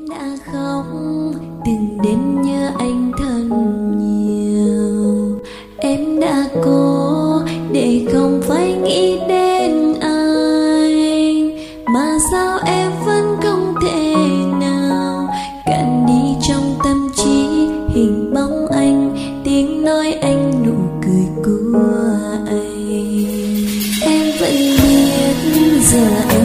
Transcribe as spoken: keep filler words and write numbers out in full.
đã khóc từng đêm nhớ anh thật nhiều. Em đã cố để không phải nghĩ đến anh, mà sao em vẫn không thể nào cạn đi trong tâm trí hình bóng anh, tiếng nói anh, nụ cười của anh. Em vẫn biết giờ